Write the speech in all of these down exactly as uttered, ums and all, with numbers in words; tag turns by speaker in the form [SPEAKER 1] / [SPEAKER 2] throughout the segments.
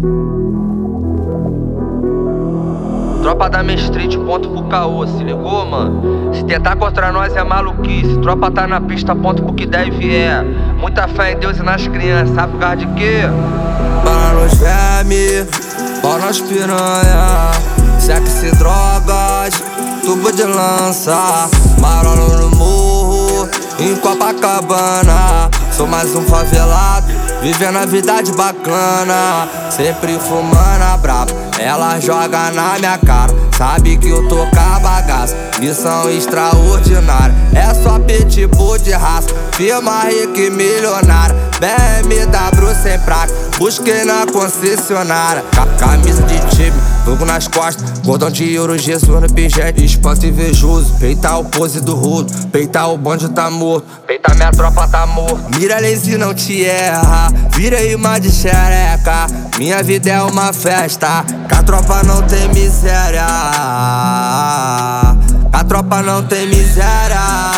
[SPEAKER 1] Tropa da Main Street, ponto pro caô, se ligou, mano? Se tentar contra nós é maluquice. Tropa tá na pista, ponto pro que deve é. Muita fé em Deus e nas crianças, sabe por causa de quê? Para nos vermes, pau nas piranha, sexo e drogas, tubo de lança, marolo no morro, em Copacabana. Sou mais um favelado, vivendo a vida de bacana, sempre fumando a braba. Ela joga na minha cara, sabe que eu tô com a bagaça. Missão extraordinária, é só pitbull de raça. Firma rica e milionária, B M W sem placa, busquei na concessionária. Camisa de time, fogo nas costas, cordão de ouro, Jesus no pingente. Espanto invejoso, peitar o pose do rodo, peitar o bonde tá morto, peitar minha tropa tá morto. Mira lazy não te erra, vira imã de xereca. Minha vida é uma festa, que a tropa não tem miséria. A tropa não tem miséria.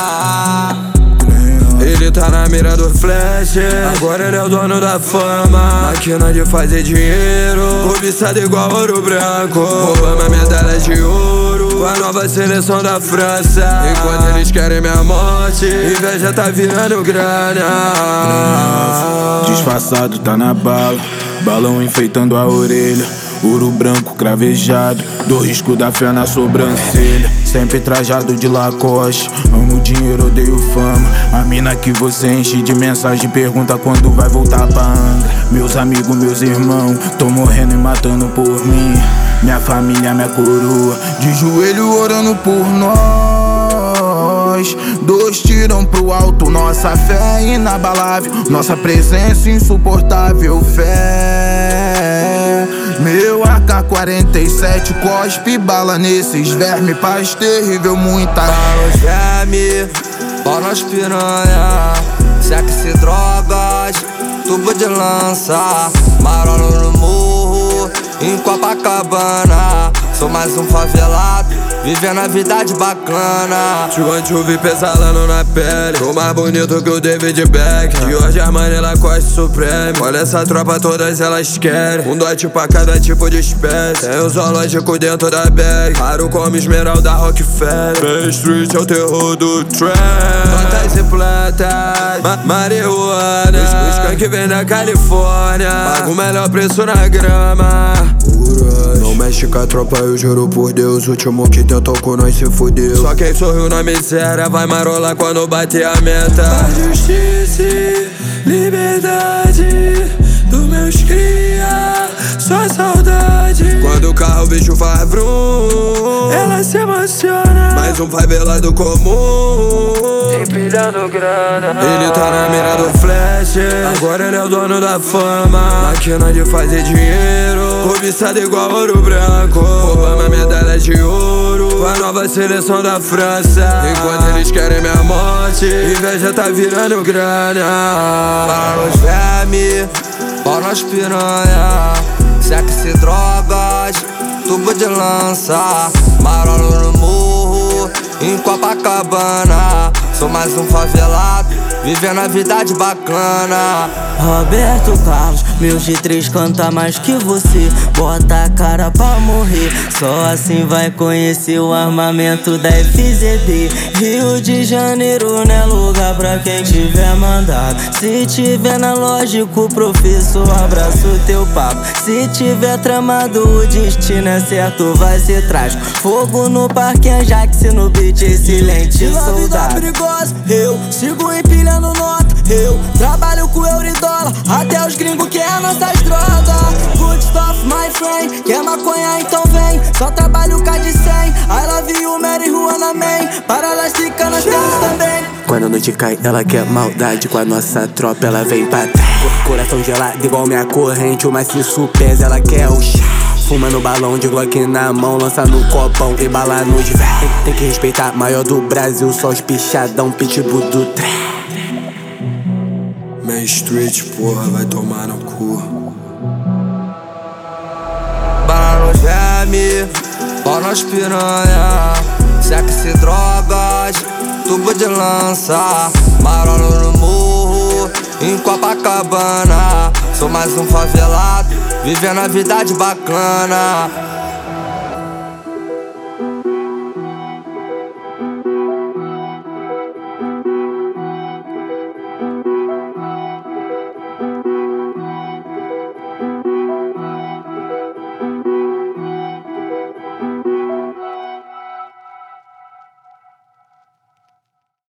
[SPEAKER 1] Ele tá na mira do flash, agora ele é o dono da fama. Máquina de fazer dinheiro, cobiçado igual ouro branco. Roubamos medalha de ouro com a nova seleção da França. Enquanto eles querem minha morte, inveja tá virando grana.
[SPEAKER 2] Disfarçado tá na bala, balão enfeitando a orelha, ouro branco cravejado, do risco da fé na sobrancelha. Sempre trajado de Lacoste, amo dinheiro, odeio fama. A mina que você enche de mensagem pergunta quando vai voltar pra Angra. Meus amigos, meus irmãos, tão morrendo e matando por mim. Minha família, minha coroa, de joelho orando por nós. Dois tiram pro alto, nossa fé é inabalável, nossa presença insuportável, fé. Meu A K quarenta e sete cospe bala nesses vermes, paz terrível, muita
[SPEAKER 1] para os vermes, pau nas piranha, sexo e drogas, tubo de lança, marolo no morro, em Copacabana. Sou mais um favelado, vivendo a vida de bacana. Chegando chuva pesalando na pele, tô mais bonito que o David Beckham. De hoje Armani, Lacoste Supreme. Olha essa tropa, todas elas querem um dote pra cada tipo de espécie. Tem o zoológico dentro da bag, raro como esmeralda Rockefeller. Main Street é o terror do trap. Plantas e plantas, ma marihuana, os skunk vem da Califórnia, paga o melhor preço na grama. Não mexe com a tropa, eu juro por Deus. O último que tentou com nós se fudeu. Só quem sorriu na miséria vai marolar quando bater a meta. A justiça e liberdade dos meus cria, só saudade. Quando o carro o bicho faz vrum, ela se emociona. Mais um favelado comum, empilhando grana. Ele tá na mira do flash, agora ele é o dono da fama. Máquina de fazer dinheiro, cobiçado igual ouro branco. Roubamos medalha de ouro com a nova seleção da França. Enquanto eles querem minha morte, inveja tá virando grana. Para os vermes, pau nas piranha, sexo e drogas, tubo de lança, marolo no morro, em Copacabana. Sou mais um favelado, vivendo a vida de bacana.
[SPEAKER 3] Roberto Carlos, meu G três canta mais que você. Bota a cara pra morrer, só assim vai conhecer o armamento da F Z D. Rio de Janeiro não é lugar pra quem tiver mandado. Se tiver na lógico, professor, abraço teu papo. Se tiver tramado, o destino é certo, vai ser trágico. Fogo no parque Ajax, no beat, excelente soldado.
[SPEAKER 4] Eu sigo empilhando nota, eu trabalho com euro e dólar, até os gringos querem nossas drogas. Good stuff, my friend, quer maconha então vem, só trabalho com a de cem. I love you, marihuana man, para las tricanas temos também.
[SPEAKER 3] Quando a noite cai, ela quer maldade, com a nossa tropa ela vem pra trás. Coração gelado igual minha corrente, o maciço pesa, ela quer o chá. Fuma no balão de Glock na mão, lança no copão e bala nos véi. Tem, tem que respeitar, maior do Brasil, só os pichadão, pitbull do trap.
[SPEAKER 1] Main Street, porra, vai tomar no cu. Bala nos vermes, pau nas piranha, sexo e drogas, tubo de lança, marolo no morro, em Copacabana. Sou mais um favelado, vivendo a vida de bacana.